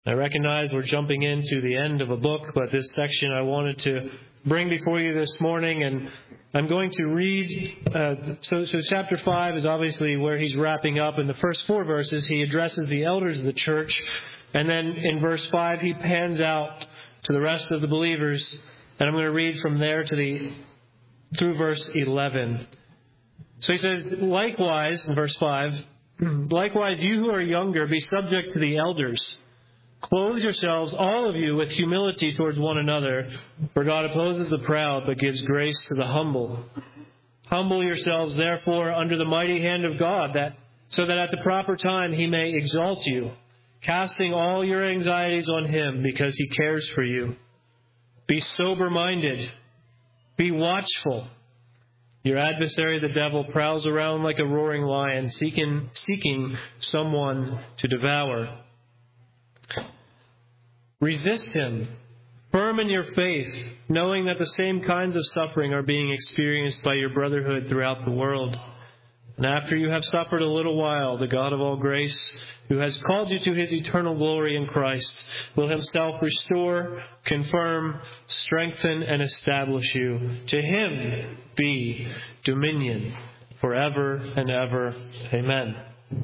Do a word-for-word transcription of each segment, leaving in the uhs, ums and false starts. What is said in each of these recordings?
I recognize we're jumping into the end of a book, but this section I wanted to bring before you this morning, and I'm going to read, uh, so, so chapter five is obviously where he's wrapping up. In the first four verses, he addresses the elders of the church, and then in verse five, he pans out to the rest of the believers, and I'm going to read from there to the, through verse eleven. So he says, likewise, in verse five, likewise, you who are younger, be subject to the elders. Clothe yourselves, all of you, with humility towards one another, for God opposes the proud, but gives grace to the humble. Humble yourselves, therefore, under the mighty hand of God, that so that at the proper time he may exalt you, casting all your anxieties on him, because he cares for you. Be sober-minded. Be watchful. Your adversary, the devil, prowls around like a roaring lion, seeking, seeking someone to devour. Resist him, firm in your faith, knowing that the same kinds of suffering are being experienced by your brotherhood throughout the world. And after you have suffered a little while, the God of all grace, who has called you to his eternal glory in Christ, will himself restore, confirm, strengthen, and establish you. To him be dominion forever and ever. Amen.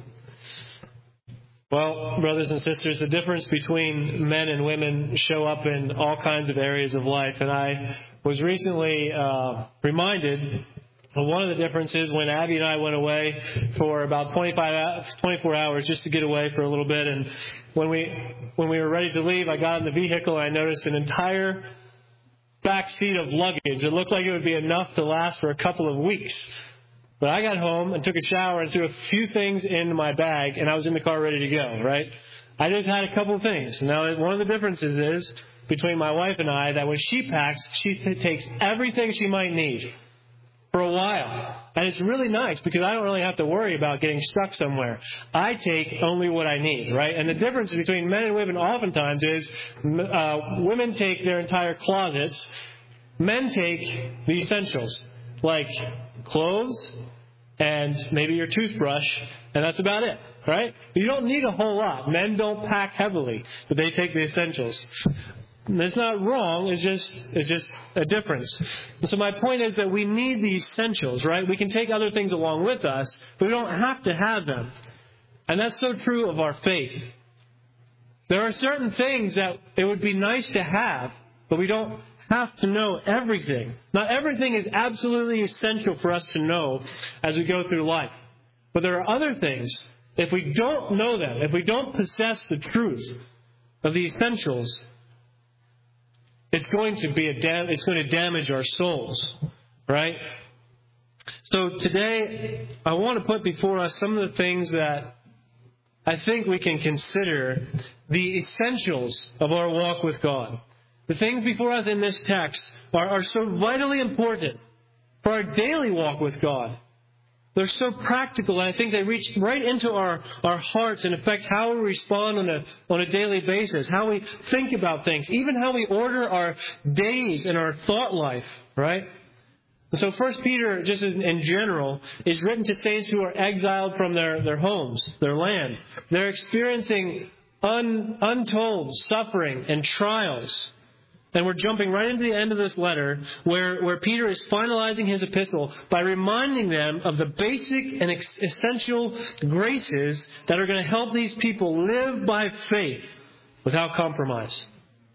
Well, brothers and sisters, the difference between men and women show up in all kinds of areas of life. And I was recently uh, reminded of one of the differences when Abby and I went away for about twenty-five, twenty-four hours just to get away for a little bit. And when we when we were ready to leave, I got in the vehicle and I noticed an entire back seat of luggage. It looked like it would be enough to last for a couple of weeks. But I got home and took a shower and threw a few things in my bag, and I was in the car ready to go, right? I just had a couple of things. Now, one of the differences is between my wife and I that when she packs, she takes everything she might need for a while. And it's really nice because I don't really have to worry about getting stuck somewhere. I take only what I need, right? And the difference between men and women oftentimes is uh, women take their entire closets. Men take the essentials, like clothes and maybe your toothbrush, and that's about it, right? You don't need a whole lot. Men don't pack heavily, but they take the essentials. It's not wrong, it's just it's just a difference. And so my point is that we need the essentials, right? We can take other things along with us, but we don't have to have them. And that's so true of our faith. There are certain things that it would be nice to have, but we don't have to know everything. Not everything is absolutely essential for us to know as we go through life. But there are other things, if we don't know them, if we don't possess the truth of the essentials, it's going to be a dam- it's going to damage our souls, right? So today, I want to put before us some of the things that I think we can consider the essentials of our walk with God. The things before us in this text are, are so vitally important for our daily walk with God. They're so practical, and I think they reach right into our, our hearts and affect how we respond on a on a daily basis, how we think about things, even how we order our days and our thought life, right? And so First Peter, just in, in general, is written to saints who are exiled from their, their homes, their land. They're experiencing un, untold suffering and trials. And we're jumping right into the end of this letter where, where Peter is finalizing his epistle by reminding them of the basic and ex- essential graces that are going to help these people live by faith without compromise.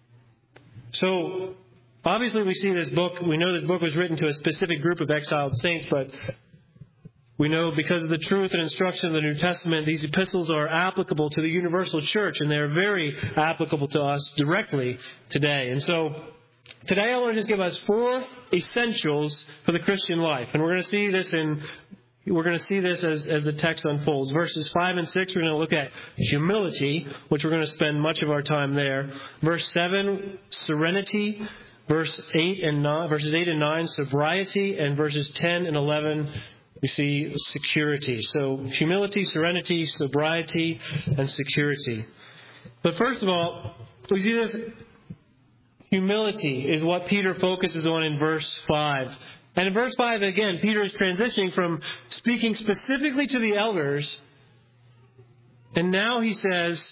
So, obviously we see this book, we know this book was written to a specific group of exiled saints, but we know because of the truth and instruction of the New Testament, these epistles are applicable to the universal church, and they're very applicable to us directly today. And so today I want to just give us four essentials for the Christian life. And we're going to see this in we're going to see this as, as the text unfolds. Verses five and six, we're going to look at humility, which we're going to spend much of our time there. Verse seven, serenity. Verse eight and nine, verses eight and nine, sobriety, and verses ten and eleven, we see security. So humility, serenity, sobriety, and security. But first of all, we see this humility is what Peter focuses on in verse five. And in verse five, again, Peter is transitioning from speaking specifically to the elders. And now he says,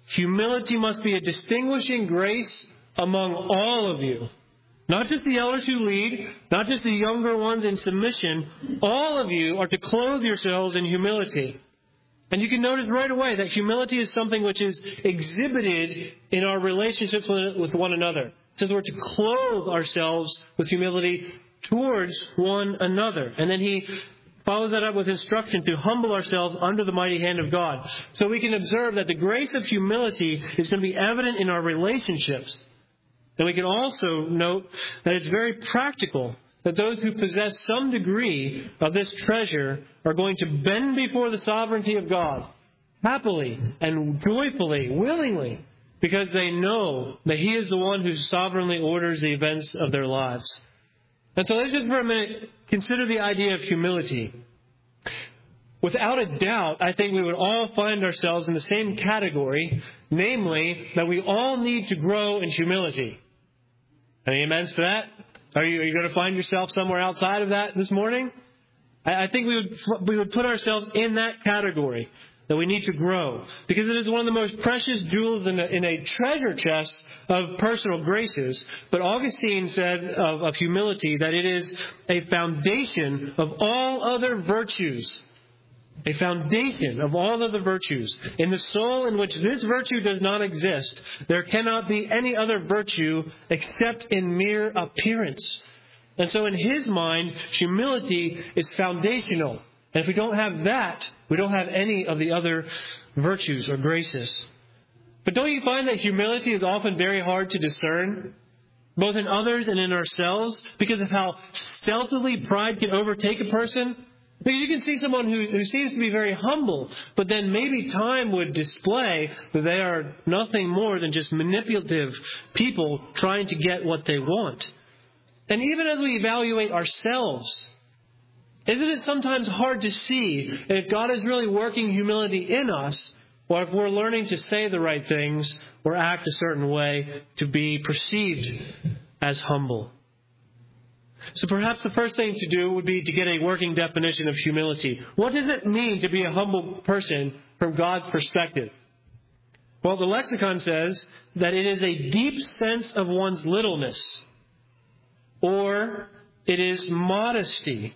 humility must be a distinguishing grace among all of you. Not just the elders who lead, not just the younger ones in submission. All of you are to clothe yourselves in humility. And you can notice right away that humility is something which is exhibited in our relationships with one another. It says we're to clothe ourselves with humility towards one another. And then he follows that up with instruction to humble ourselves under the mighty hand of God. So we can observe that the grace of humility is going to be evident in our relationships. And we can also note that it's very practical, that those who possess some degree of this treasure are going to bend before the sovereignty of God, happily and joyfully, willingly, because they know that He is the one who sovereignly orders the events of their lives. And so let's just for a minute consider the idea of humility. Without a doubt, I think we would all find ourselves in the same category, namely that we all need to grow in humility. Any amens to that? Are you, are you going to find yourself somewhere outside of that this morning? I, I think we would we would put ourselves in that category, that we need to grow, because it is one of the most precious jewels in a, in a treasure chest of personal graces. But Augustine said of, of humility that it is a foundation of all other virtues. A foundation of all other virtues. In the soul in which this virtue does not exist, there cannot be any other virtue except in mere appearance. And so in his mind, humility is foundational. And if we don't have that, we don't have any of the other virtues or graces. But don't you find that humility is often very hard to discern, both in others and in ourselves, because of how stealthily pride can overtake a person? Because you can see someone who, who seems to be very humble, but then maybe time would display that they are nothing more than just manipulative people trying to get what they want. And even as we evaluate ourselves, isn't it sometimes hard to see if God is really working humility in us, or if we're learning to say the right things or act a certain way to be perceived as humble? So perhaps the first thing to do would be to get a working definition of humility. What does it mean to be a humble person from God's perspective? Well, the lexicon says that it is a deep sense of one's littleness, or it is modesty,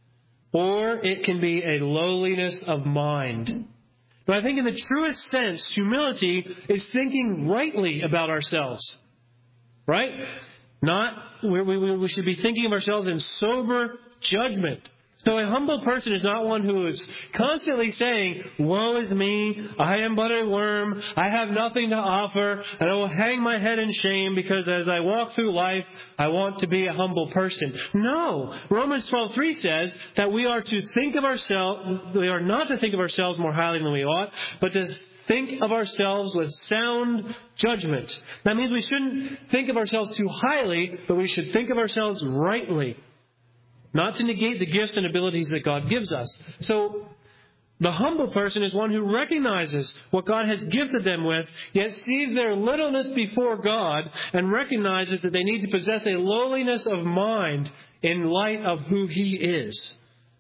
or it can be a lowliness of mind. But I think in the truest sense, humility is thinking rightly about ourselves. Right? Not, we, we, we should be thinking of ourselves in sober judgment. So a humble person is not one who is constantly saying, woe is me, I am but a worm, I have nothing to offer, and I will hang my head in shame because as I walk through life, I want to be a humble person. No, Romans twelve three says that we are to think of ourselves, we are not to think of ourselves more highly than we ought, but to think of ourselves with sound judgment. That means we shouldn't think of ourselves too highly, but we should think of ourselves rightly. Not to negate the gifts and abilities that God gives us. So the humble person is one who recognizes what God has gifted them with, yet sees their littleness before God and recognizes that they need to possess a lowliness of mind in light of who He is.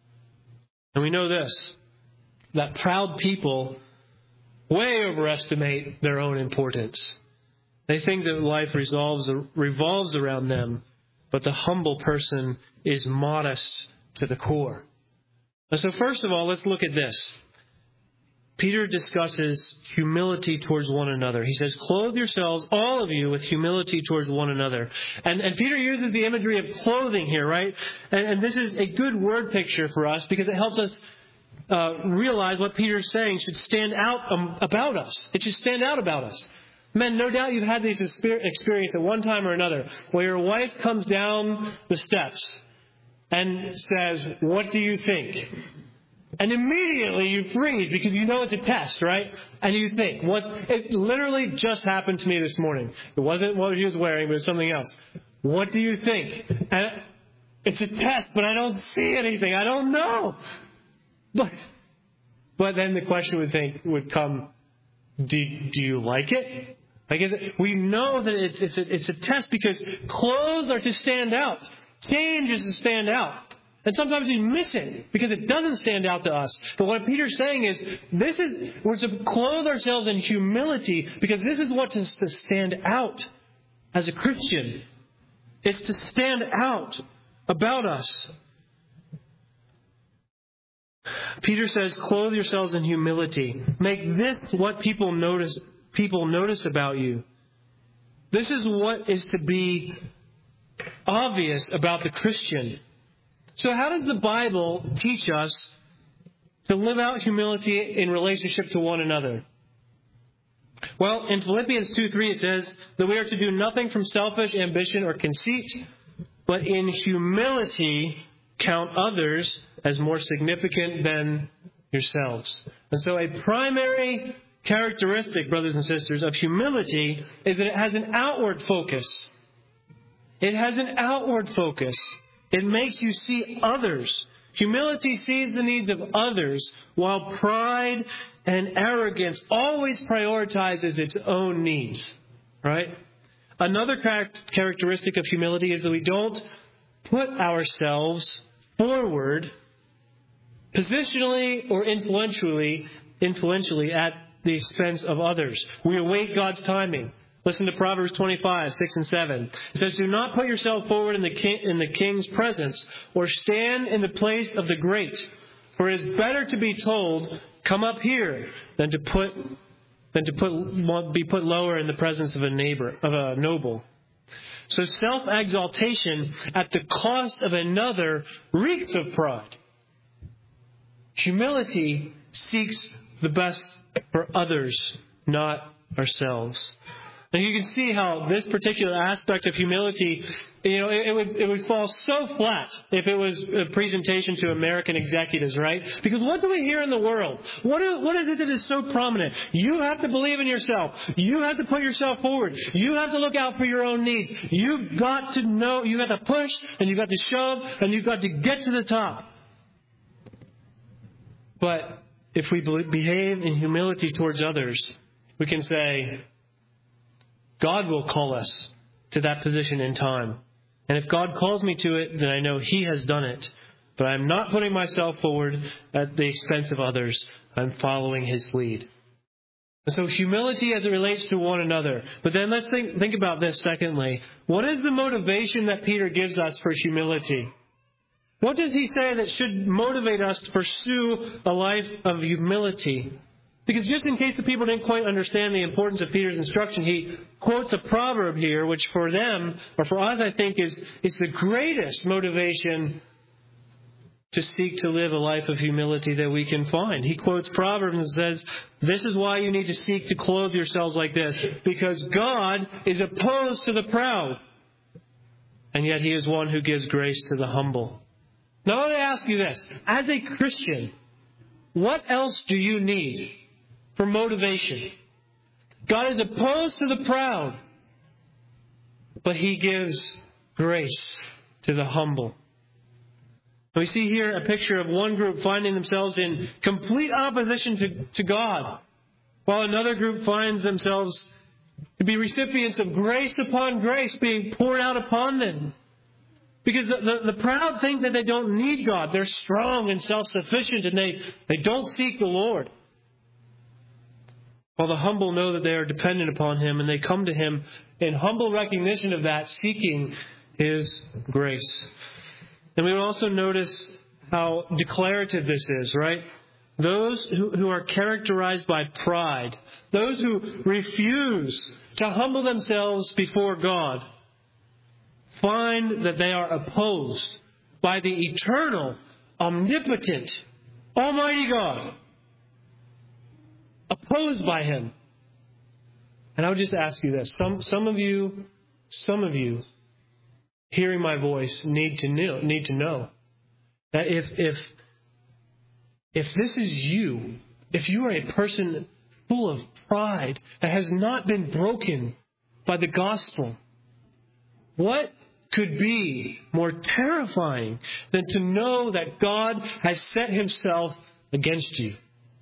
And we know this, that proud people way overestimate their own importance. They think that life resolves, revolves around them, but the humble person is modest to the core. And so first of all, let's look at this. Peter discusses humility towards one another. He says, clothe yourselves, all of you, with humility towards one another. And, and Peter uses the imagery of clothing here, right? And, and this is a good word picture for us because it helps us uh, realize what Peter's saying should stand out um, about us. It should stand out about us. Men, no doubt you've had this experience at one time or another where your wife comes down the steps and says, what do you think? And immediately you freeze because you know it's a test, right? And you think, what? It literally just happened to me this morning. It wasn't what he was wearing, but it was something else. What do you think? And it's a test, but I don't see anything. I don't know. But, but then the question would think would come, do, do you like it? Like, is it, we know that it's, it's, a, it's a test because clothes are to stand out. Change is to stand out. And sometimes we miss it because it doesn't stand out to us. But what Peter's saying is, this is, we're to clothe ourselves in humility because this is what is to stand out as a Christian. It's to stand out about us. Peter says, clothe yourselves in humility. Make this what people notice, people notice about you. This is what is to be obvious about the Christian. So how does the Bible teach us to live out humility in relationship to one another? Well, in Philippians two three it says that we are to do nothing from selfish ambition or conceit, but in humility count others as more significant than yourselves. And so a primary characteristic, brothers and sisters, of humility is that it has an outward focus. It has an outward focus. It makes you see others. Humility sees the needs of others, while pride and arrogance always prioritizes its own needs. Right? Another characteristic of humility is that we don't put ourselves forward positionally or influentially, influentially at the expense of others. We await God's timing. Listen to Proverbs twenty-five, six and seven. It says, do not put yourself forward in the king, in the king's presence, or stand in the place of the great. For it is better to be told, come up here, than to put than to put be put lower in the presence of a neighbor, of a noble. So self-exaltation at the cost of another reeks of pride. Humility seeks the best for others, not ourselves. And you can see how this particular aspect of humility, you know, it, it would it would fall so flat if it was a presentation to American executives, right? Because what do we hear in the world? What is, what is it that is so prominent? You have to believe in yourself. You have to put yourself forward. You have to look out for your own needs. You've got to know, you've got to push, and you've got to shove, and you've got to get to the top. But if we behave in humility towards others, we can say, God will call us to that position in time. And if God calls me to it, then I know He has done it. But I'm not putting myself forward at the expense of others. I'm following His lead. And so humility as it relates to one another. But then let's think, think about this secondly. What is the motivation that Peter gives us for humility? What does he say that should motivate us to pursue a life of humility? Because just in case the people didn't quite understand the importance of Peter's instruction, he quotes a proverb here, which for them, or for us, I think, is, is the greatest motivation to seek to live a life of humility that we can find. He quotes Proverbs and says, this is why you need to seek to clothe yourselves like this, because God is opposed to the proud, and yet He is one who gives grace to the humble. Now I want to ask you this. As a Christian, what else do you need for motivation? God is opposed to the proud, but He gives grace to the humble. We see here a picture of one group finding themselves in complete opposition to, to God, while another group finds themselves to be recipients of grace upon grace being poured out upon them. Because the, the, the proud think that they don't need God. They're strong and self-sufficient, and they, they don't seek the Lord. While the humble know that they are dependent upon Him, and they come to Him in humble recognition of that, seeking His grace. And we will also notice how declarative this is, right? Those who, who are characterized by pride, those who refuse to humble themselves before God, find that they are opposed by the eternal, omnipotent, almighty God. Opposed by Him. And I would just ask you this. Some some of you, some of you, hearing my voice, need to know, need to know that if if if this is you, if you are a person full of pride that has not been broken by the gospel, what could be more terrifying than to know that God has set Himself against you?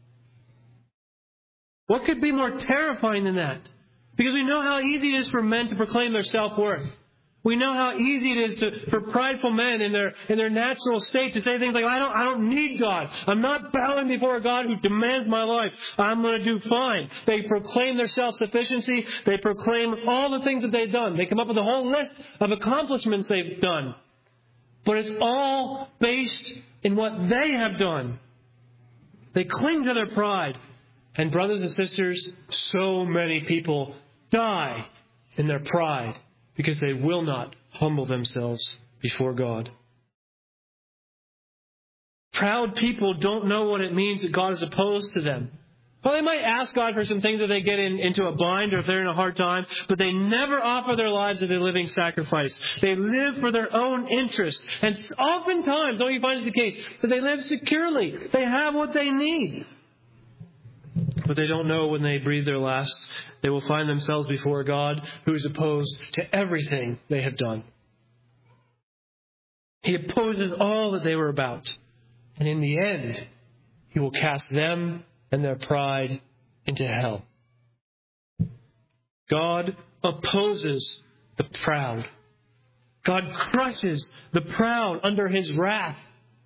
What could be more terrifying than that? Because we know how easy it is for men to proclaim their self-worth. We know how easy it is to, for prideful men in their in their natural state to say things like, I don't I don't need God. I'm not bowing before a God who demands my life. I'm going to do fine. They proclaim their self-sufficiency. They proclaim all the things that they've done. They come up with a whole list of accomplishments they've done. But it's all based in what they have done. They cling to their pride. And brothers and sisters, so many people die in their pride because they will not humble themselves before God. Proud people don't know what it means that God is opposed to them. Well, they might ask God for some things if they get in, into a bind or if they're in a hard time, but they never offer their lives as a living sacrifice. They live for their own interests. And oftentimes, don't you find it the case, that they live securely. They have what they need. But they don't know when they breathe their last, they will find themselves before a God who is opposed to everything they have done. He opposes all that they were about. And in the end, He will cast them and their pride into hell. God opposes the proud. God crushes the proud under His wrath.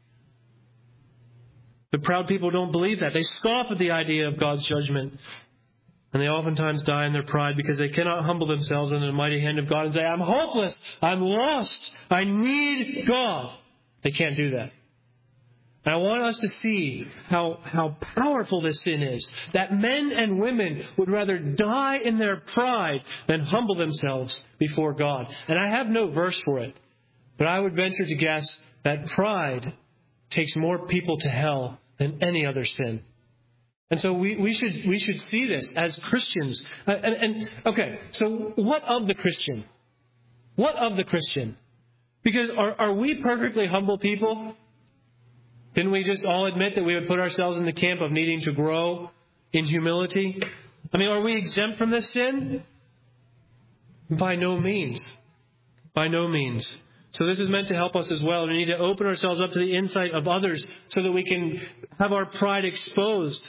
The proud people don't believe that. They scoff at the idea of God's judgment. And they oftentimes die in their pride because they cannot humble themselves under the mighty hand of God and say, I'm hopeless. I'm lost. I need God. They can't do that. And I want us to see how, how powerful this sin is. That men and women would rather die in their pride than humble themselves before God. And I have no verse for it. But I would venture to guess that pride takes more people to hell than any other sin. And so we, we should we should see this as Christians. And, and okay, so what of the Christian? What of the Christian? Because are, are we perfectly humble people? Didn't we just all admit that we would put ourselves in the camp of needing to grow in humility? I mean, are we exempt from this sin? By no means. By no means. So this is meant to help us as well. We need to open ourselves up to the insight of others so that we can have our pride exposed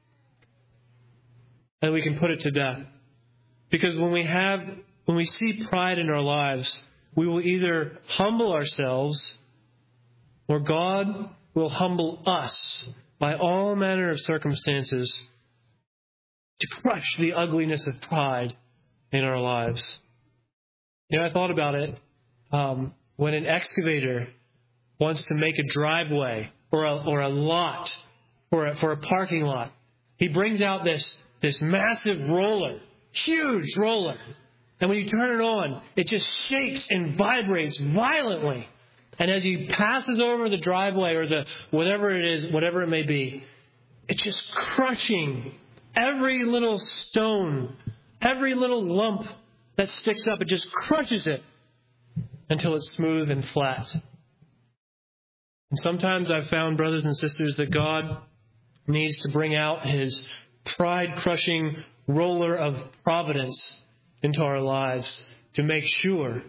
and we can put it to death. Because when we have, when we see pride in our lives, we will either humble ourselves or God will humble us by all manner of circumstances to crush the ugliness of pride in our lives. You know, I thought about it. Um, when an excavator wants to make a driveway or a, or a lot for a, for a parking lot, he brings out this, this massive roller, huge roller. And when you turn it on, it just shakes and vibrates violently. And as he passes over the driveway or the whatever it is, whatever it may be, it's just crushing every little stone, every little lump that sticks up. It just crushes it until it's smooth and flat. And sometimes I've found, brothers and sisters, that God needs to bring out His pride-crushing roller of providence into our lives to make sure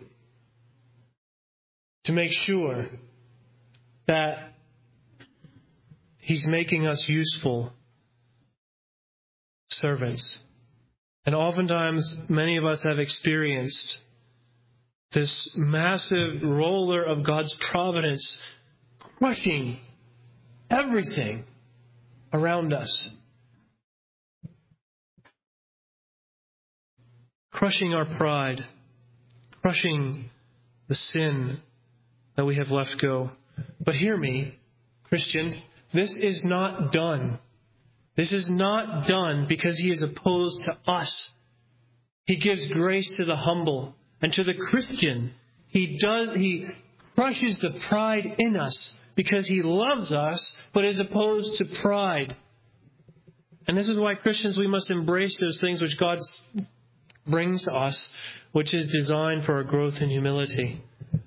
to make sure that He's making us useful servants. And oftentimes, many of us have experienced this massive roller of God's providence crushing everything around us. Crushing our pride. Crushing the sin that we have left go. But hear me, Christian, this is not done. This is not done because He is opposed to us. He gives grace to the humble. And to the Christian, He does, He crushes the pride in us because He loves us, but is opposed to pride. And this is why Christians, we must embrace those things which God brings to us, which is designed for our growth in humility.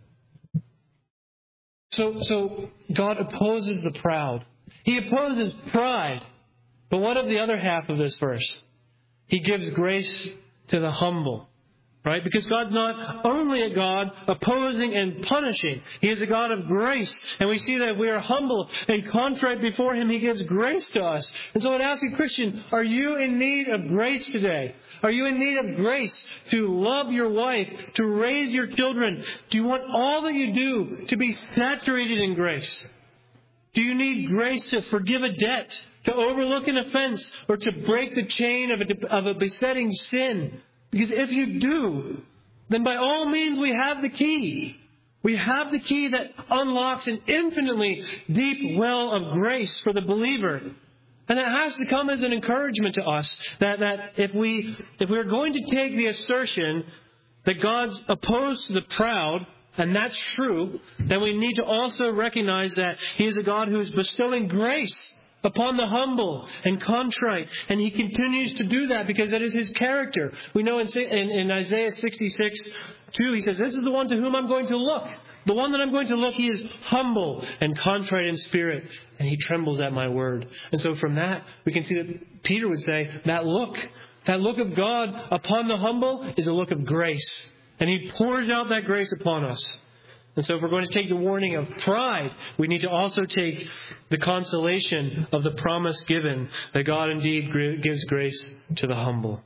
So, so God opposes the proud. He opposes pride. But what of the other half of this verse? He gives grace to the humble. Right? Because God's not only a God opposing and punishing. He is a God of grace. And we see that if we are humble and contrite before Him, He gives grace to us. And so I'd ask you, Christian, are you in need of grace today? Are you in need of grace to love your wife, to raise your children? Do you want all that you do to be saturated in grace? Do you need grace to forgive a debt, to overlook an offense, or to break the chain of a, of a besetting sin? Because if you do, then by all means we have the key. We have the key that unlocks an infinitely deep well of grace for the believer. And that has to come as an encouragement to us that, that if we if we're going to take the assertion that God's opposed to the proud, and that's true, then we need to also recognize that He is a God who is bestowing grace upon the humble and contrite. And He continues to do that because that is His character. We know in, in, in Isaiah sixty-six two, He says, "This is the one to whom I'm going to look. The one that I'm going to look, he is humble and contrite in spirit, and he trembles at my word." And so from that, we can see that Peter would say, that look, that look of God upon the humble is a look of grace. And He pours out that grace upon us. And so if we're going to take the warning of pride, we need to also take the consolation of the promise given that God indeed gives grace to the humble.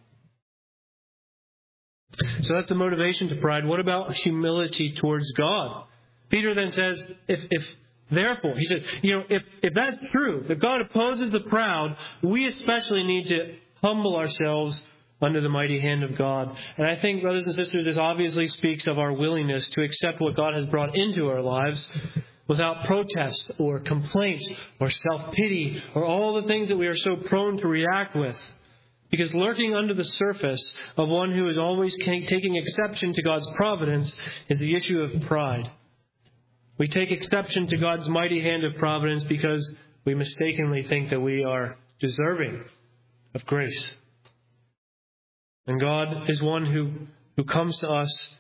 So that's the motivation to pride. What about humility towards God? Peter then says, if, if therefore, he says, you know, if, if that's true, that God opposes the proud, we especially need to humble ourselves under the mighty hand of God. And I think, brothers and sisters, this obviously speaks of our willingness to accept what God has brought into our lives without protest or complaint or self-pity or all the things that we are so prone to react with. Because lurking under the surface of one who is always taking exception to God's providence is the issue of pride. We take exception to God's mighty hand of providence because we mistakenly think that we are deserving of grace. And God is one who, who comes to us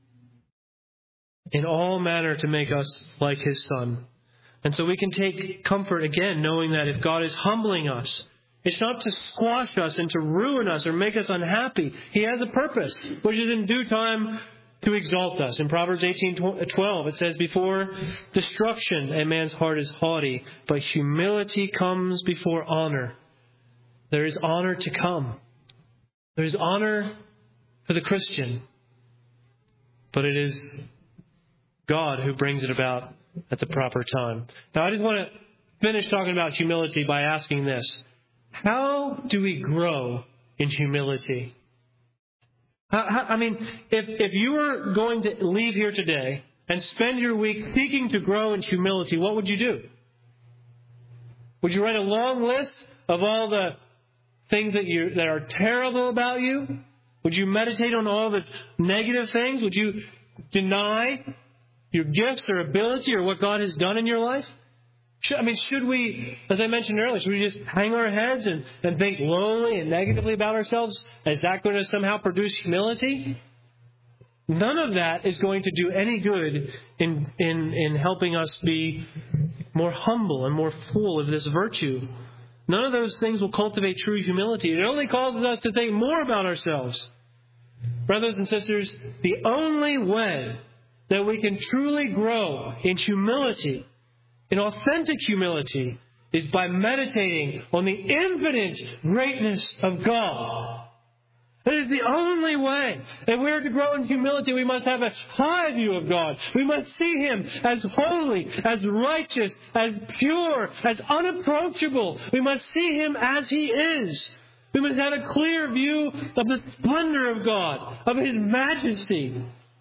in all manner to make us like His Son. And so we can take comfort again knowing that if God is humbling us, it's not to squash us and to ruin us or make us unhappy. He has a purpose, which is in due time to exalt us. In Proverbs eighteen twelve, it says, "Before destruction a man's heart is haughty, but humility comes before honor." There is honor to come. There is honor for the Christian, but it is God who brings it about at the proper time. Now, I just want to finish talking about humility by asking this. How do we grow in humility? How, how, I mean, if, if you were going to leave here today and spend your week seeking to grow in humility, what would you do? Would you write a long list of all the things that you that are terrible about you? Would you meditate on all the negative things? Would you deny your gifts or ability or what God has done in your life? Should, I mean, should we, as I mentioned earlier, should we just hang our heads and, and think lowly and negatively about ourselves? Is that going to somehow produce humility? None of that is going to do any good in, in, in helping us be more humble and more full of this virtue. None of those things will cultivate true humility. It only causes us to think more about ourselves. Brothers and sisters, the only way that we can truly grow in humility, in authentic humility, is by meditating on the infinite greatness of God. That is the only way. If we are to grow in humility, we must have a high view of God. We must see Him as holy, as righteous, as pure, as unapproachable. We must see Him as He is. We must have a clear view of the splendor of God, of His majesty.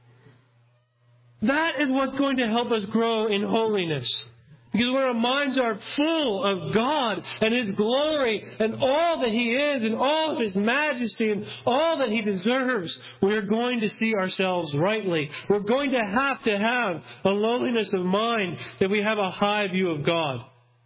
That is what's going to help us grow in holiness. Because when our minds are full of God and His glory and all that He is and all of His majesty and all that He deserves, we're going to see ourselves rightly. We're going to have to have a lowliness of mind that we have a high view of God.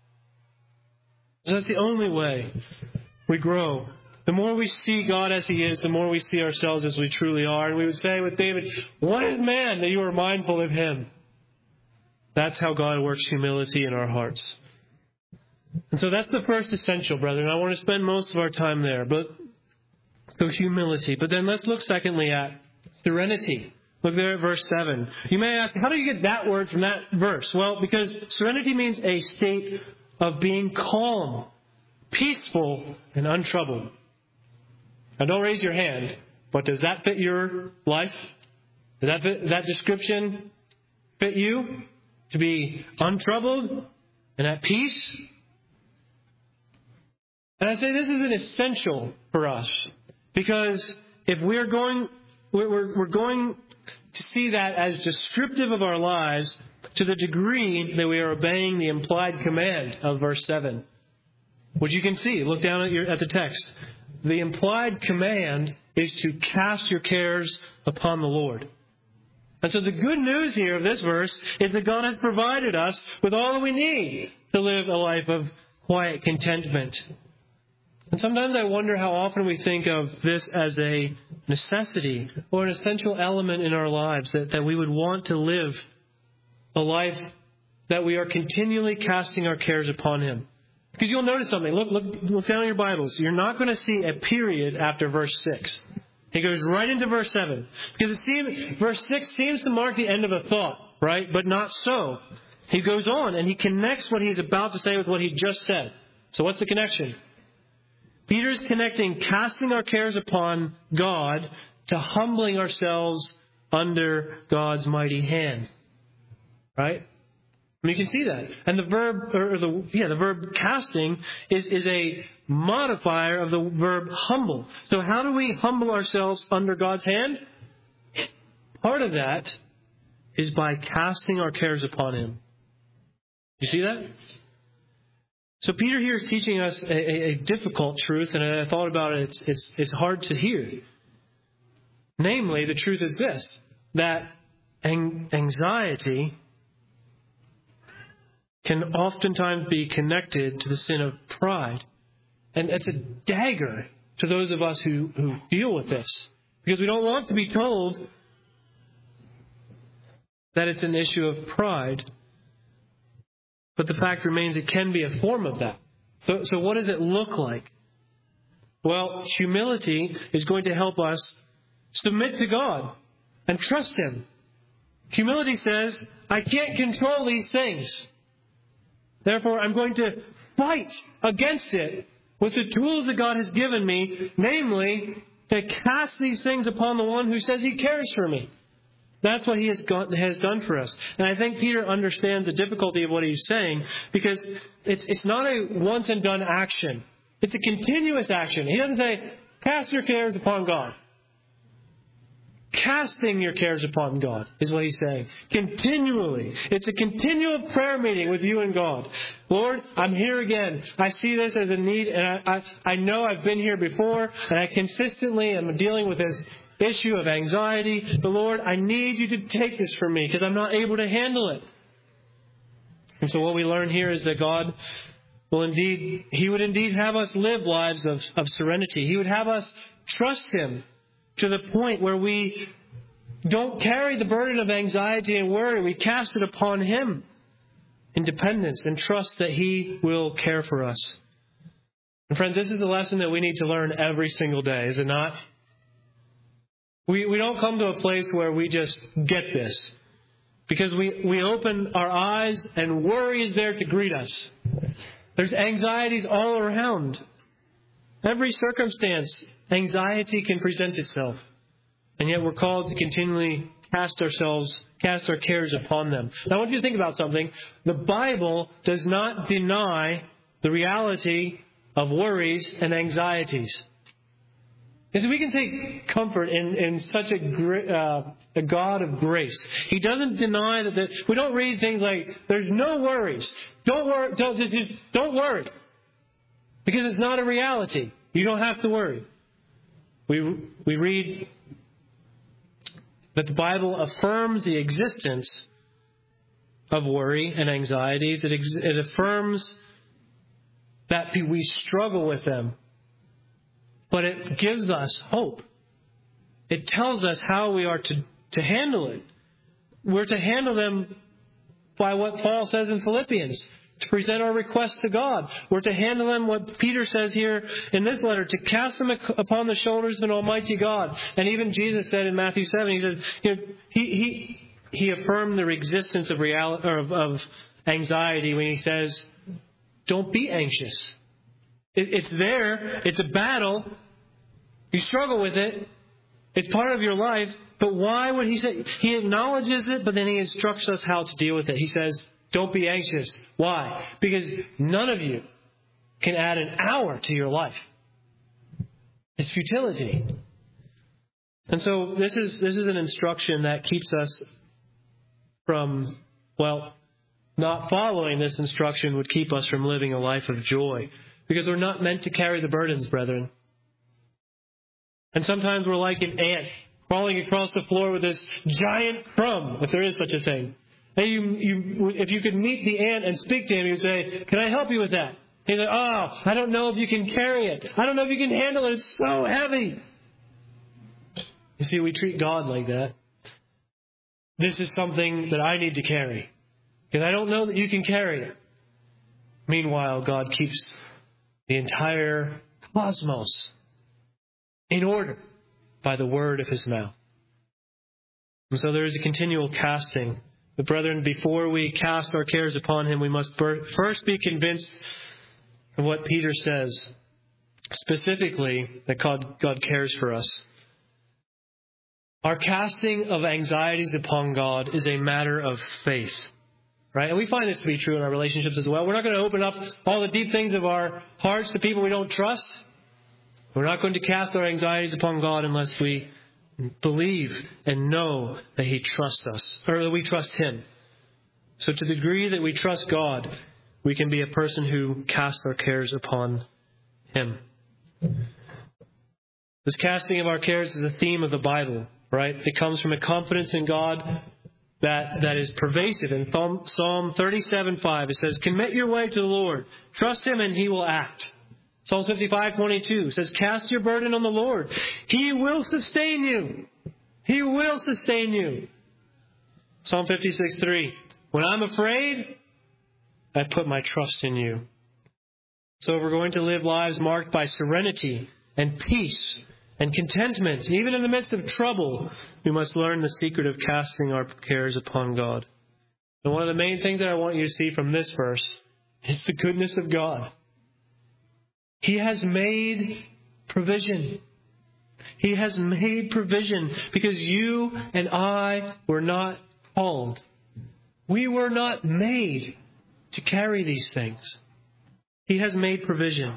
So that's the only way we grow. The more we see God as He is, the more we see ourselves as we truly are. And we would say with David, "What is man that you are mindful of him?" That's how God works humility in our hearts. And so that's the first essential, brethren. I want to spend most of our time there. But so humility. But then let's look secondly at serenity. Look there at verse seven. You may ask, how do you get that word from that verse? Well, because serenity means a state of being calm, peaceful, and untroubled. Now, don't raise your hand, but does that fit your life? Does that fit, that description fit you? To be untroubled and at peace? And I say this is an essential for us, because if we're going, we're, we're going to see that as descriptive of our lives to the degree that we are obeying the implied command of verse seven, which you can see. Look down at, your, at the text. The implied command is to cast your cares upon the Lord. And so the good news here of this verse is that God has provided us with all that we need to live a life of quiet contentment. And sometimes I wonder how often we think of this as a necessity or an essential element in our lives, that, that we would want to live a life that we are continually casting our cares upon Him. Because you'll notice something. Look, look, look down in your Bibles. You're not going to see a period after verse six. He goes right into verse seven. Because it seems, verse six seems to mark the end of a thought, right? But not so. He goes on and he connects what he's about to say with what he just said. So what's the connection? Peter's connecting casting our cares upon God to humbling ourselves under God's mighty hand. Right? I mean, you can see that. And the verb, or the, yeah, the verb casting is, is a modifier of the verb humble. So how do we humble ourselves under God's hand? Part of that is by casting our cares upon Him. You see that? So Peter here is teaching us a, a, a difficult truth, and I thought about it, it's, it's, it's hard to hear. Namely, the truth is this, that anxiety can oftentimes be connected to the sin of pride. And it's a dagger to those of us who, who deal with this. Because we don't want to be told that it's an issue of pride. But the fact remains it can be a form of that. So, so what does it look like? Well, humility is going to help us submit to God and trust Him. Humility says, I can't control these things. Therefore, I'm going to fight against it with the tools that God has given me, namely, to cast these things upon the one who says He cares for me. That's what He has, got, has done for us. And I think Peter understands the difficulty of what he's saying, because it's, it's not a once and done action. It's a continuous action. He doesn't say, cast your cares upon God. Casting your cares upon God is what he's saying. Continually. It's a continual prayer meeting with you and God. Lord, I'm here again. I see this as a need, and I, I, I know I've been here before, and I consistently am dealing with this issue of anxiety. But Lord, I need you to take this from me because I'm not able to handle it. And so what we learn here is that God will indeed, He would indeed have us live lives of, of serenity. He would have us trust Him to the point where we don't carry the burden of anxiety and worry. We cast it upon Him in dependence and trust that He will care for us. And friends, this is a lesson that we need to learn every single day, is it not? We we don't come to a place where we just get this. Because we, we open our eyes and worry is there to greet us. There's anxieties all around. Every circumstance, anxiety can present itself. And yet we're called to continually cast ourselves, cast our cares upon them. Now I want you to think about something. The Bible does not deny the reality of worries and anxieties. And so we can take comfort in, in such a, uh, a God of grace. He doesn't deny that the, we don't read things like, there's no worries. Don't worry, don't, just, just don't worry. Because it's not a reality. You don't have to worry. We, we read that the Bible affirms the existence of worry and anxieties. It, ex- it affirms that we struggle with them. But it gives us hope. It tells us how we are to, to handle it. We're to handle them by what Paul says in Philippians. to present our requests to God. We're to handle them, what Peter says here in this letter, to cast them upon the shoulders of an almighty God. And even Jesus said in Matthew seven, he said, you know, he, he, he affirmed the existence of reality, or of, of anxiety when he says, don't be anxious. It, it's there. It's a battle. You struggle with it. It's part of your life. But why would he say? He acknowledges it, but then he instructs us how to deal with it. He says, don't be anxious. Why? Because none of you can add an hour to your life. It's futility. And so this is this is an instruction that keeps us from, well, not following this instruction would keep us from living a life of joy. Because we're not meant to carry the burdens, brethren. And sometimes we're like an ant crawling across the floor with this giant crumb, if there is such a thing. And you, you, if you could meet the ant and speak to him, you'd say, can I help you with that? He's like, oh, I don't know if you can carry it. I don't know if you can handle it. It's so heavy. You see, we treat God like that. This is something that I need to carry, because I don't know that you can carry it. Meanwhile, God keeps the entire cosmos in order by the word of his mouth. And so there is a continual casting. But brethren, before we cast our cares upon him, we must first be convinced of what Peter says, specifically that God, God cares for us. Our casting of anxieties upon God is a matter of faith. Right? And we find this to be true in our relationships as well. We're not going to open up all the deep things of our hearts to people we don't trust. We're not going to cast our anxieties upon God unless we believe and know that he trusts us, or that we trust him. So to the degree that we trust God, we can be a person who casts our cares upon him. This casting of our cares is a theme of the Bible, right? It comes from a confidence in God that, that is pervasive. In Psalm thirty-seven five, it says, commit your way to the Lord. Trust him and he will act. Psalm fifty-five twenty-two says, cast your burden on the Lord. He will sustain you. He will sustain you. Psalm fifty-six three, when I'm afraid, I put my trust in you. So if we're going to live lives marked by serenity and peace and contentment, even in the midst of trouble, we must learn the secret of casting our cares upon God. And one of the main things that I want you to see from this verse is the goodness of God. He has made provision. He has made provision because you and I were not called. We were not made to carry these things. He has made provision.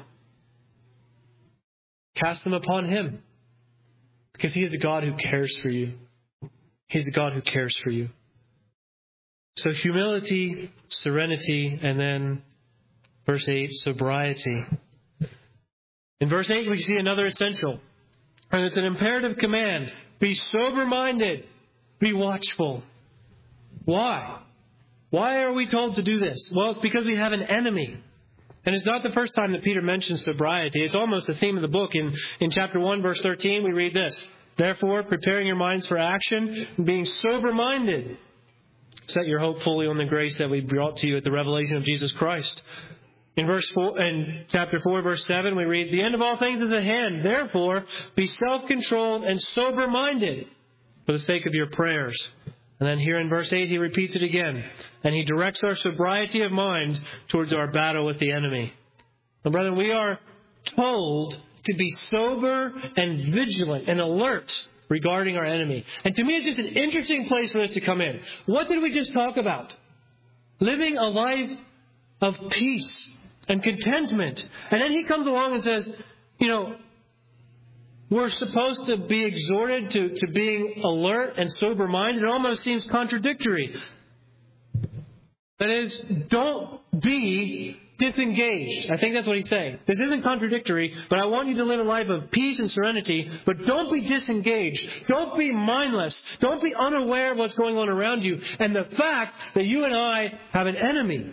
Cast them upon him, because he is a God who cares for you. He's a God who cares for you. So humility, serenity, and then verse eight, sobriety. In verse eight, we see another essential. And it's an imperative command. Be sober-minded. Be watchful. Why? Why are we told to do this? Well, it's because we have an enemy. And it's not the first time that Peter mentions sobriety. It's almost the theme of the book. In, in chapter one, verse thirteen, we read this. Therefore, preparing your minds for action, being sober-minded, set your hope fully on the grace that we brought to you at the revelation of Jesus Christ. In verse four, in chapter four, verse seven, we read, the end of all things is at hand. Therefore, be self-controlled and sober-minded for the sake of your prayers. And then here in verse eight, he repeats it again. And he directs our sobriety of mind towards our battle with the enemy. And brethren, we are told to be sober and vigilant and alert regarding our enemy. And to me, it's just an interesting place for this to come in. What did we just talk about? Living a life of peace and contentment. And then he comes along and says, you know, we're supposed to be exhorted to, to being alert and sober-minded. It almost seems contradictory. That is, don't be disengaged. I think that's what he's saying. This isn't contradictory, but I want you to live a life of peace and serenity, but don't be disengaged. Don't be mindless. Don't be unaware of what's going on around you. And the fact that you and I have an enemy.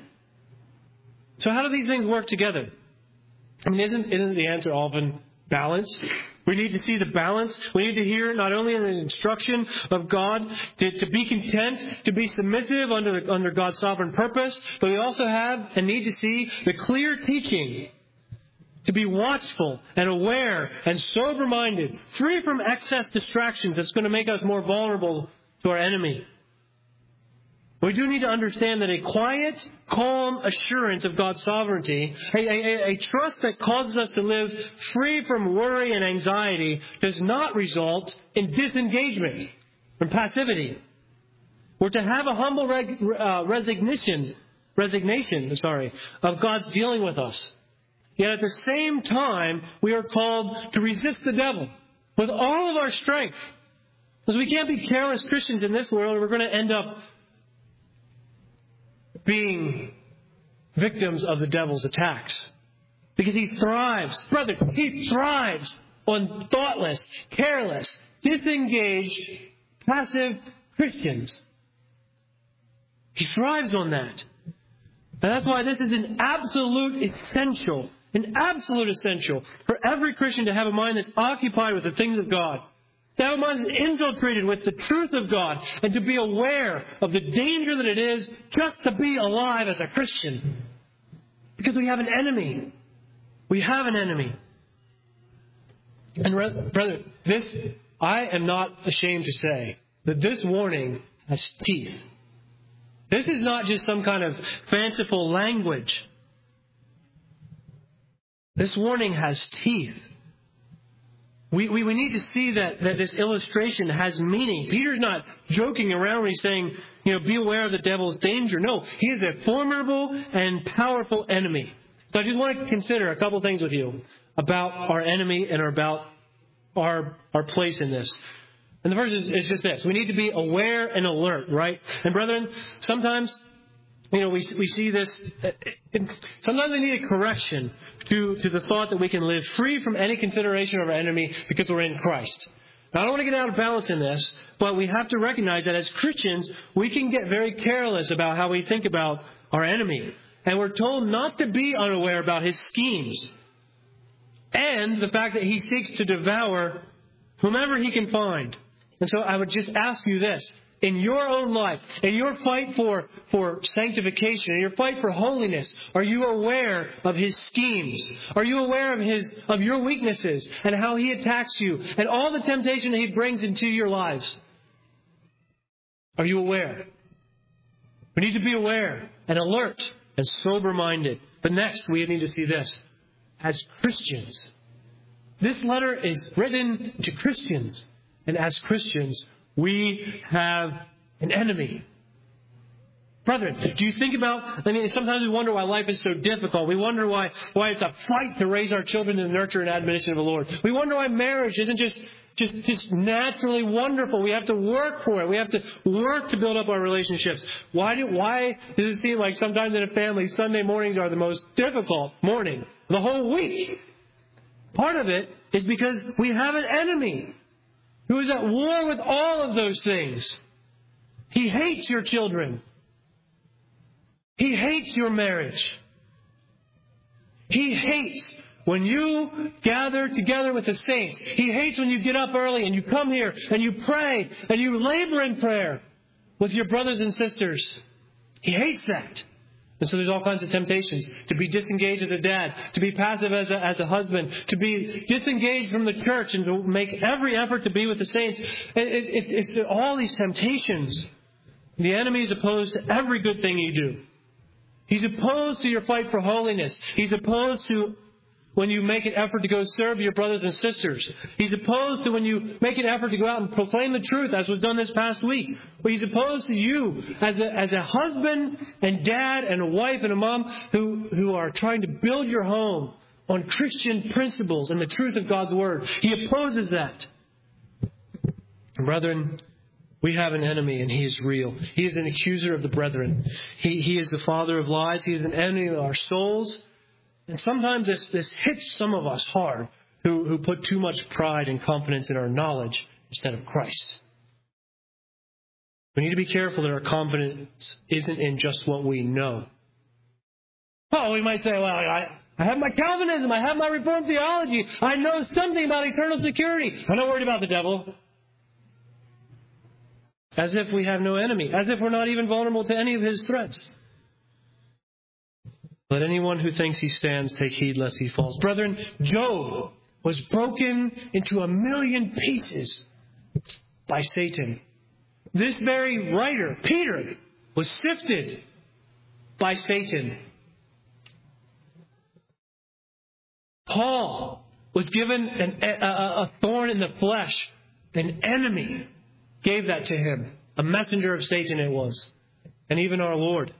So how do these things work together? I mean, isn't, isn't the answer often balance? We need to see the balance. We need to hear not only the instruction of God to, to be content, to be submissive under, the, under God's sovereign purpose, but we also have and need to see the clear teaching to be watchful and aware and sober-minded, free from excess distractions that's going to make us more vulnerable to our enemy. We do need to understand that a quiet, calm assurance of God's sovereignty, a, a, a trust that causes us to live free from worry and anxiety, does not result in disengagement and passivity. We're to have a humble reg, uh, resignation, resignation, sorry, of God's dealing with us. Yet at the same time, we are called to resist the devil with all of our strength. Because we can't be careless Christians in this world. We're going to end up being victims of the devil's attacks. Because he thrives, brother, he thrives on thoughtless, careless, disengaged, passive Christians. He thrives on that. And that's why this is an absolute essential, an absolute essential for every Christian to have a mind that's occupied with the things of God. To have a mind that's infiltrated with the truth of God and to be aware of the danger that it is just to be alive as a Christian. Because we have an enemy. We have an enemy. And brother, this, I am not ashamed to say that this warning has teeth. This is not just some kind of fanciful language. This warning has teeth. We, we, we need to see that, that this illustration has meaning. Peter's not joking around when he's saying, you know, be aware of the devil's danger. No, he is a formidable and powerful enemy. So I just want to consider a couple things with you about our enemy and about our, our place in this. And the first is, is just this. We need to be aware and alert, right? And brethren, sometimes, you know, we we see this. Sometimes we need a correction to, to the thought that we can live free from any consideration of our enemy because we're in Christ. Now, I don't want to get out of balance in this, but we have to recognize that as Christians, we can get very careless about how we think about our enemy. And we're told not to be unaware about his schemes and the fact that he seeks to devour whomever he can find. And so I would just ask you this. In your own life, in your fight for, for sanctification, in your fight for holiness, are you aware of his schemes? Are you aware of his of your weaknesses and how he attacks you and all the temptation that he brings into your lives? Are you aware? We need to be aware and alert and sober-minded. But next, we need to see this. As Christians, this letter is written to Christians. And as Christians, we have an enemy. Brethren, do you think about, I mean, sometimes we wonder why life is so difficult. We wonder why, why it's a fight to raise our children in the nurture and admonition of the Lord. We wonder why marriage isn't just, just, just naturally wonderful. We have to work for it. We have to work to build up our relationships. Why do, why does it seem like sometimes in a family, Sunday mornings are the most difficult morning of the whole week? Part of it is because we have an enemy who is at war with all of those things. He hates your children. He hates your marriage. He hates when you gather together with the saints. He hates when you get up early and you come here and you pray and you labor in prayer with your brothers and sisters. He hates that. And so there's all kinds of temptations to be disengaged as a dad, to be passive as a, as a husband, to be disengaged from the church and to make every effort to be with the saints. It, it, it's all these temptations. The enemy is opposed to every good thing you do. He's opposed to your fight for holiness. He's opposed to when you make an effort to go serve your brothers and sisters. He's opposed to when you make an effort to go out and proclaim the truth, as was done this past week. But he's opposed to you as a, as a husband and dad and a wife and a mom who, who are trying to build your home on Christian principles and the truth of God's Word. He opposes that. And brethren, we have an enemy, and he is real. He is an accuser of the brethren. He, he is the father of lies. He is an enemy of our souls. And sometimes this, this hits some of us hard who, who put too much pride and confidence in our knowledge instead of Christ. We need to be careful that our confidence isn't in just what we know. Oh, we might say, well, I, I have my Calvinism. I have my Reformed theology. I know something about eternal security. I'm not worried about the devil. As if we have no enemy. As if we're not even vulnerable to any of his threats. Let anyone who thinks he stands take heed lest he falls. Brethren, Job was broken into a million pieces by Satan. This very writer, Peter, was sifted by Satan. Paul was given an, a, a thorn in the flesh. An enemy gave that to him. A messenger of Satan it was. And even our Lord,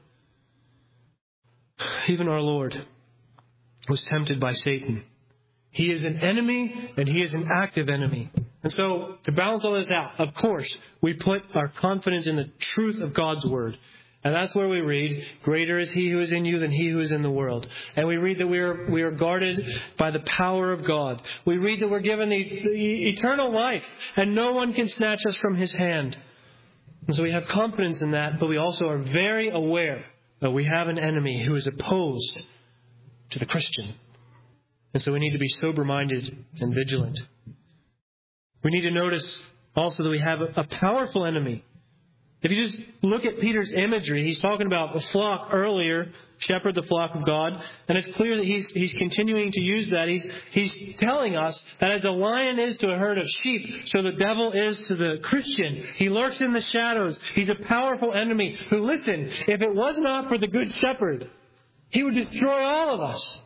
even our Lord was tempted by Satan. He is an enemy, and he is an active enemy. And so, to balance all this out, of course, we put our confidence in the truth of God's Word. And that's where we read, greater is he who is in you than he who is in the world. And we read that we are we are guarded by the power of God. We read that we're given the, the eternal life, and no one can snatch us from his hand. And so we have confidence in that, but we also are very aware that we have an enemy who is opposed to the Christian. And so we need to be sober-minded and vigilant. We need to notice also that we have a powerful enemy. If you just look at Peter's imagery, he's talking about the flock earlier, shepherd the flock of God, and it's clear that he's he's continuing to use that. He's he's telling us that as a lion is to a herd of sheep, so the devil is to the Christian. He lurks in the shadows. He's a powerful enemy who, listen, if it was not for the good shepherd, he would destroy all of us.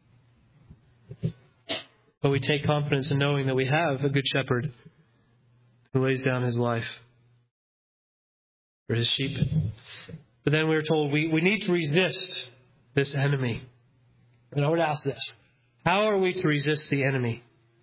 But we take confidence in knowing that we have a good shepherd who lays down his life for his sheep. But then we are told we, we need to resist this enemy. And I would ask this. How are we to resist the enemy?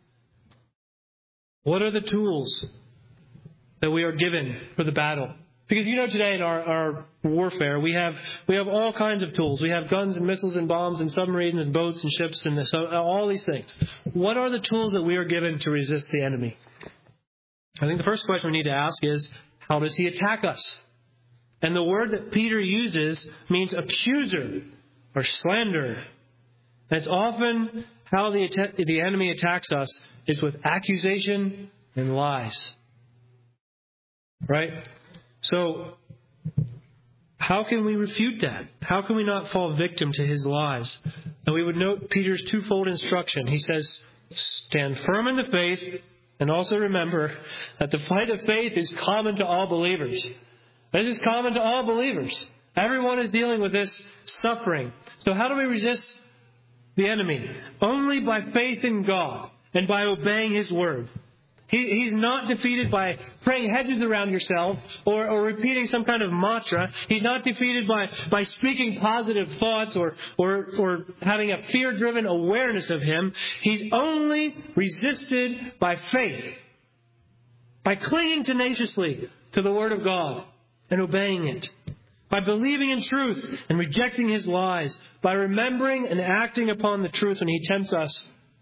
What are the tools that we are given for the battle? Because you know today in our, our warfare, we have we have all kinds of tools. We have guns and missiles and bombs and submarines and boats and ships and so, all these things. What are the tools that we are given to resist the enemy? I think the first question we need to ask is, how does he attack us? And the word that Peter uses means accuser or slanderer. And it's often how the, the enemy attacks us is with accusation and lies. Right? So, how can we refute that? How can we not fall victim to his lies? And we would note Peter's twofold instruction. He says, stand firm in the faith, and also remember that the fight of faith is common to all believers. This is common to all believers. Everyone is dealing with this suffering. So how do we resist the enemy? Only by faith in God and by obeying his word. He, he's not defeated by praying hedges around yourself or, or repeating some kind of mantra. He's not defeated by, by speaking positive thoughts or, or, or having a fear-driven awareness of him. He's only resisted by faith, by clinging tenaciously to the word of God and obeying it, by believing in truth and rejecting his lies, by remembering and acting upon the truth when he tempts us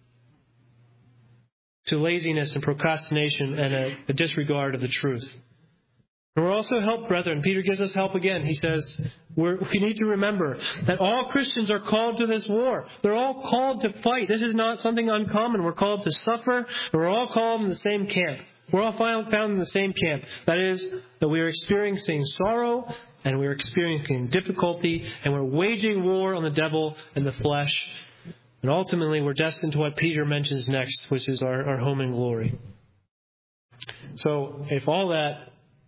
to laziness and procrastination and a, a disregard of the truth. And we're also helped, brethren. Peter gives us help again. He says we're, we need to remember that all Christians are called to this war. They're all called to fight. This is not something uncommon. We're called to suffer, and we're all called in the same camp. We're all found in the same camp. That is, that we are experiencing sorrow, and we're experiencing difficulty, and we're waging war on the devil and the flesh. And ultimately, we're destined to what Peter mentions next, which is our, our home in glory. So, if all that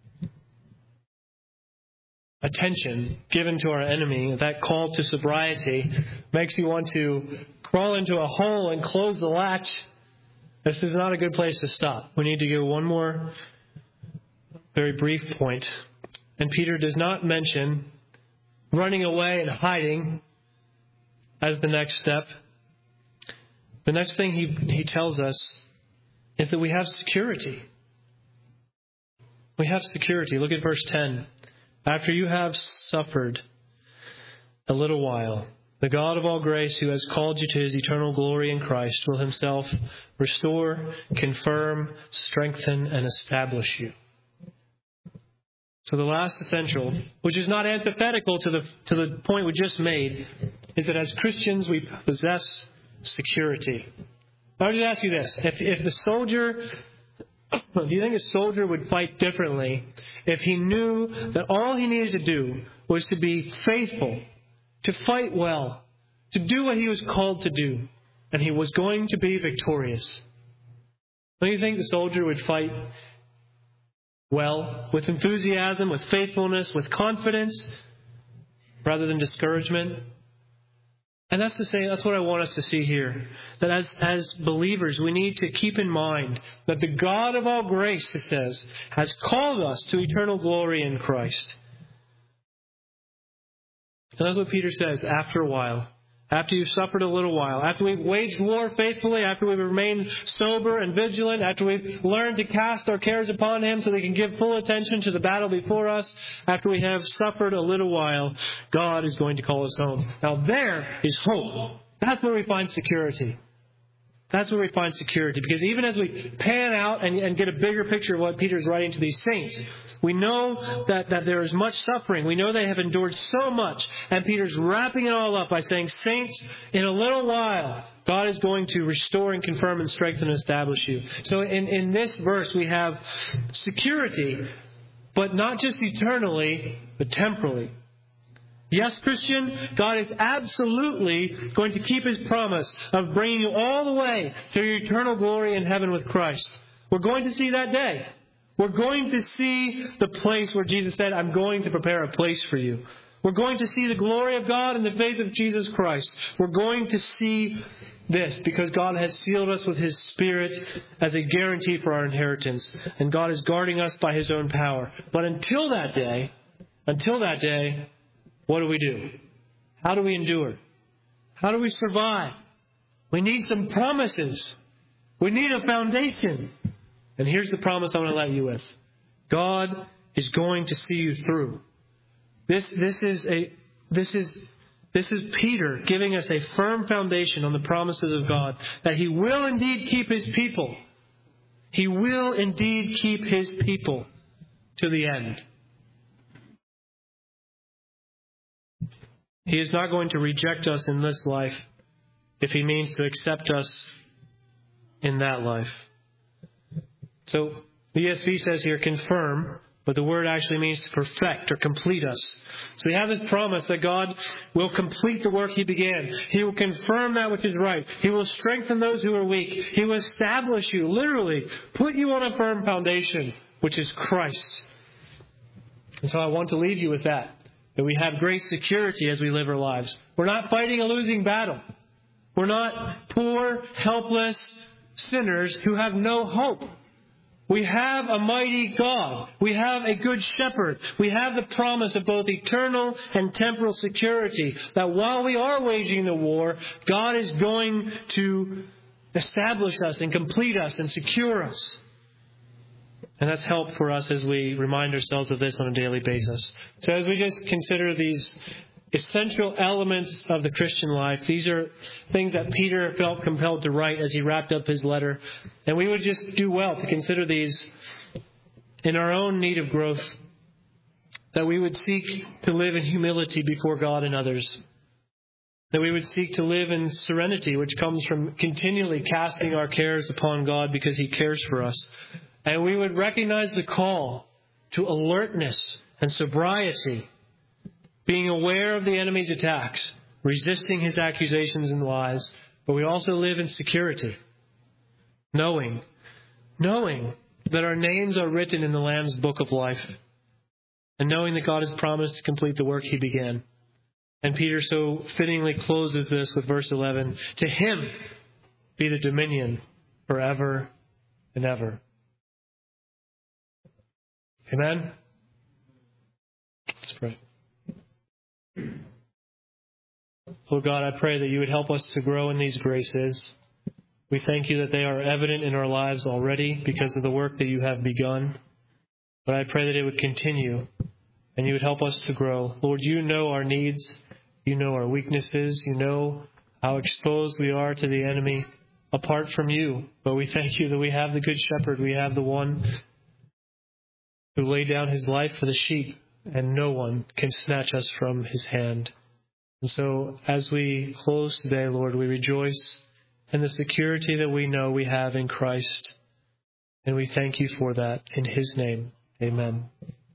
attention given to our enemy, that call to sobriety, makes you want to crawl into a hole and close the latch, this is not a good place to stop. We need to go one more very brief point. And Peter does not mention running away and hiding as the next step. The next thing he, he tells us is that we have security. We have security. Look at verse ten. After you have suffered a little while, the God of all grace, who has called you to his eternal glory in Christ, will himself restore, confirm, strengthen, and establish you. So the last essential, which is not antithetical to the to the point we just made, is that as Christians we possess security. I'll just ask you this. If, if the soldier, do you think a soldier would fight differently if he knew that all he needed to do was to be faithful, to fight well, to do what he was called to do, and he was going to be victorious? Don't you think the soldier would fight well, with enthusiasm, with faithfulness, with confidence, rather than discouragement? And that's the same, that's what I want us to see here. That as, as believers, we need to keep in mind that the God of all grace, it says, has called us to eternal glory in Christ. And that's what Peter says, after a while. After you've suffered a little while, after we've waged war faithfully, after we've remained sober and vigilant, after we've learned to cast our cares upon Him so we can give full attention to the battle before us, after we have suffered a little while, God is going to call us home. Now there is hope. That's where we find security. That's where we find security. Because even as we pan out and, and get a bigger picture of what Peter is writing to these saints, we know that, that there is much suffering. We know they have endured so much. And Peter's wrapping it all up by saying, saints, in a little while, God is going to restore and confirm and strengthen and establish you. So in, in this verse, we have security, but not just eternally, but temporally. Yes, Christian, God is absolutely going to keep His promise of bringing you all the way to your eternal glory in heaven with Christ. We're going to see that day. We're going to see the place where Jesus said, I'm going to prepare a place for you. We're going to see the glory of God in the face of Jesus Christ. We're going to see this because God has sealed us with His Spirit as a guarantee for our inheritance. And God is guarding us by His own power. But until that day, until that day, what do we do? How do we endure? How do we survive? We need some promises. We need a foundation. And here's the promise I want to let you with. God is going to see you through. This, this is a, this is, this is Peter giving us a firm foundation on the promises of God, that He will indeed keep His people. He will indeed keep His people to the end. He is not going to reject us in this life if He means to accept us in that life. So the E S V says here, confirm, but the word actually means to perfect or complete us. So we have this promise that God will complete the work He began. He will confirm that which is right. He will strengthen those who are weak. He will establish you, literally, put you on a firm foundation, which is Christ. And so I want to leave you with that. That we have great security as we live our lives. We're not fighting a losing battle. We're not poor, helpless sinners who have no hope. We have a mighty God. We have a good shepherd. We have the promise of both eternal and temporal security. That while we are waging the war, God is going to establish us and complete us and secure us. And that's help for us as we remind ourselves of this on a daily basis. So as we just consider these essential elements of the Christian life, these are things that Peter felt compelled to write as he wrapped up his letter. And we would just do well to consider these in our own need of growth, that we would seek to live in humility before God and others. That we would seek to live in serenity, which comes from continually casting our cares upon God because He cares for us. And we would recognize the call to alertness and sobriety, being aware of the enemy's attacks, resisting his accusations and lies. But we also live in security, knowing, knowing that our names are written in the Lamb's book of life, and knowing that God has promised to complete the work He began. And Peter so fittingly closes this with verse eleven. To Him be the dominion forever and ever. Amen? Let's pray. Lord God, I pray that You would help us to grow in these graces. We thank You that they are evident in our lives already because of the work that You have begun. But I pray that it would continue and You would help us to grow. Lord, You know our needs. You know our weaknesses. You know how exposed we are to the enemy apart from You. But we thank You that we have the Good Shepherd. We have the one who laid down His life for the sheep, and no one can snatch us from His hand. And so as we close today, Lord, we rejoice in the security that we know we have in Christ. And we thank you for that. In his name, amen.